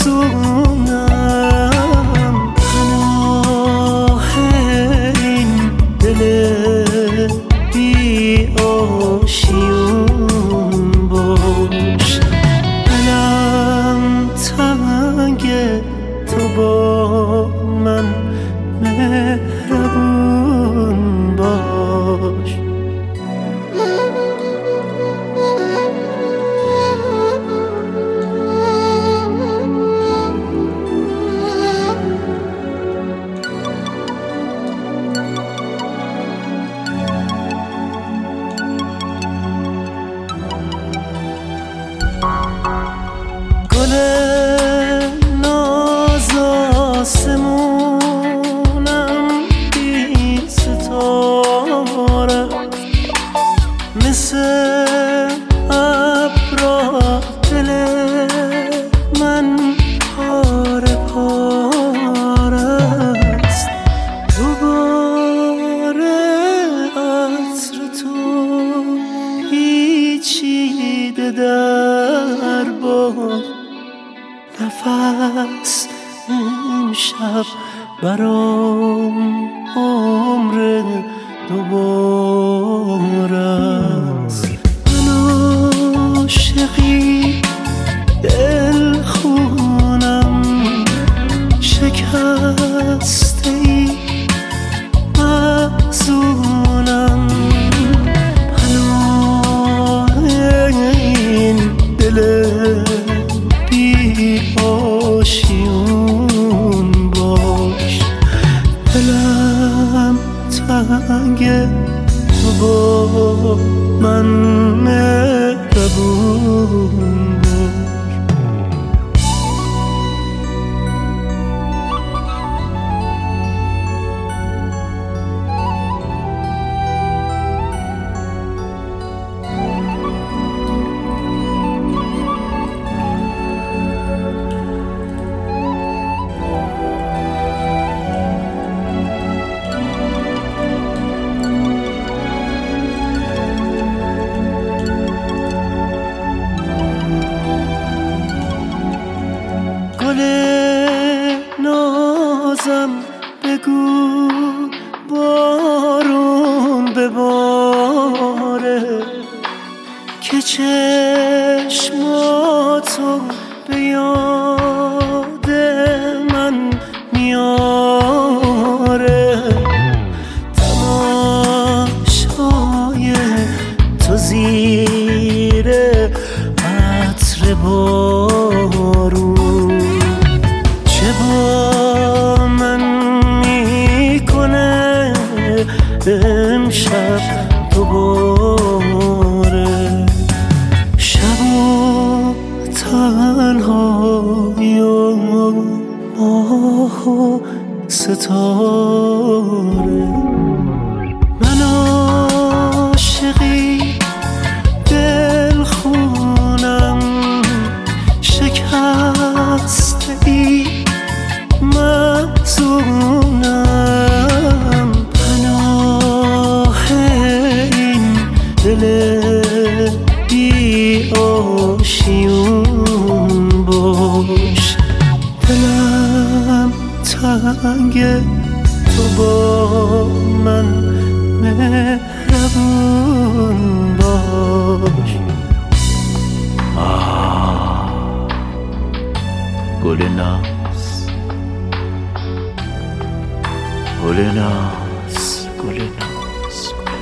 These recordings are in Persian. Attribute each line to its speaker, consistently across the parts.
Speaker 1: محزونم، پناه این دل بی آشیون باش. دلم تنگه تو با من مهربون باش. گل ناز آسمونم بی ستاره، مثل ابرا دل من پاره پاره است. دوباره عطر تو پیچیده در باد، نفس امشب برام عمر دوباره است. من عاشقی دل خونم، شکسته ای محزونم، پناه این دل بی آشیون باش. دلم تنگه تو با من مهربون باش. گل نازم بگو بارون بباره، که چشماتو به یاد من میاره. تماشای تو زیر عطر بارون چه با من میکنه امشب دوباره. شب و تنهایی و ماه و ستاره، من عاشقی دل خونم، شکسته ای محزونم، پناه این دل بی آشیون باش. دلم تنگه تو با من مهربون باش.
Speaker 2: گل ناز، گل ناز، گل ناز،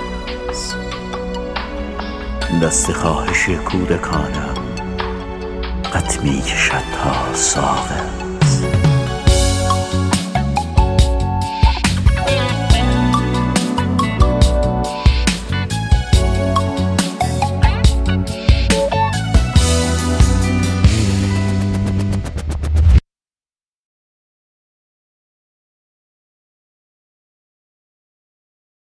Speaker 2: دست خواهش کودکانم قد می کشد تا ساغر.